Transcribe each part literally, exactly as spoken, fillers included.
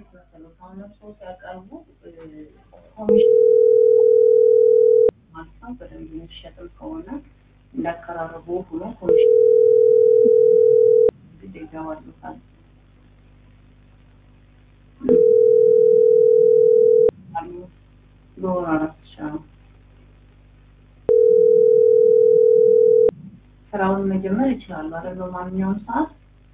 መሰለህ አሁን ሰው ሲያቀርቡ ኮሚሽን ማስታወቅ በደንብ የሚሸጥም ከሆነ እንዳቀራረቡ ሆኖ ኮሚሽን ግዴታ ይገባሉታል። በወር አራት ሺህ ነው። ስራውን መጀመር ይችላሉ አይደል? በማንኛውም ሰዓት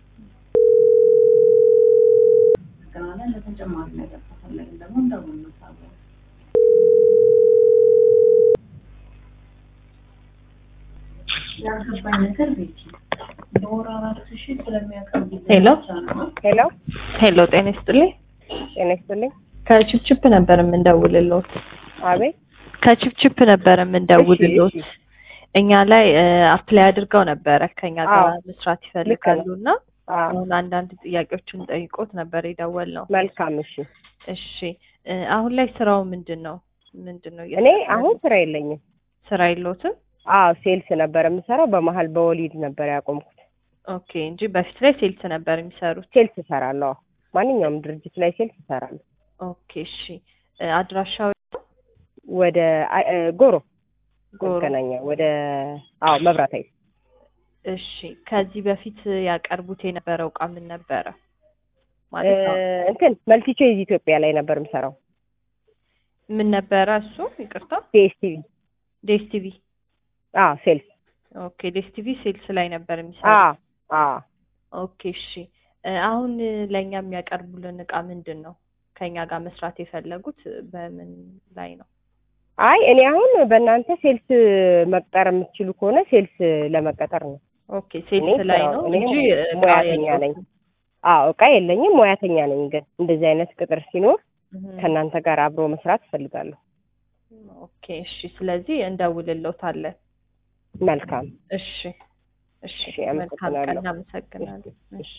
ገናለን ለተጨማሪ ነገር ተፈለግን ደግሞ እንደምንሳተፍ ያልገባኝ ነገር ቤት በወር አራት ሺህ ስለሚያቀርቡ ሄሎ ሄሎ ሄሎ ጤና ይስጥልኝ። ጤና ይስጥልኝ። ከቺፕቺፕ ነበር የምንደውልልዎት። አቤት ከቺፕቺፕ ነበር የምንደውልልዎት። እሺ፣ እኛ ላይ አፕላይ አድርገው ነበረ ከኛ ጋር አዎ፣ መስራት ልክ ይፈልጋሉና አዎ፣ አሁን አንዳንድ ጥያቄዎችን ጠይቆት ነበር የደወልነው። መልካም። እሺ፣ እሺ እ አሁን ላይ ስራው ምንድነው? ምንድነው? እኔ አሁን ስራ የለኝም። ስራ የለዎትም? አዎ፣ ሴልስ ነበር የምሰራው። በመሀል በወሊድ ነበር ያቆምኩት። ኦኬ እንጂ በፊት ላይ ሴልስ ነበር የሚሰሩት። ሴልስ እሰራለሁ። ማንኛውም ድርጅት ላይ ሴልስ እሰራለሁ። ኦኬ እሺ እ አድራሻው ወደ አይ- እ ጎሮ ጎሮ። መገናኛ ወደ አዎ መብራት ኃይል። እሺ ከዚህ በፊት ያቀርቡት የነበረው እቃ ምን ነበረ? እ ማለት ነው እንትን መልቲ ቾይዝ ኢትዮጵያ ላይ ነበር የምሰራው። ምን ነበረ እሱ? ይቅርታ ዲኤስቲቪ። ዴስቲቪ። አዎ ሴልስ። ኦኬ ዴስቲቪ ሴልስ ላይ ነበር የሚሰራው። አዎ አዎ። ኦኬ እሺ እ አሁን ለኛ የሚያቀርቡልን እቃ ምንድን ነው? ከኛ ጋር መስራት የፈለጉት በምን ላይ ነው? አይ እኔ አሁን በእናንተ ሴልስ መቅጠር የምትችሉ ከሆነ ሴልስ ለመቀጠር ነው። ኦኬ ሴልስ ላይ ነው እኔ እንጂ እቃ ሙያተኛ ነኝ። የለውም። አዎ እቃ የለኝም፣ ሙያተኛ ነኝ። ግን እንደዚህ አይነት ቅጥር ሲኖር እህ ከእናንተ ጋር አብሮ መስራት እፈልጋለሁ። ኦኬ እሺ ስለዚህ እንደውልልዎታለን። መልካም። እሺ እሺ እሺ፣ መልካም ቀን። አመሰግናለሁ። እናመሰግናለን። እሺ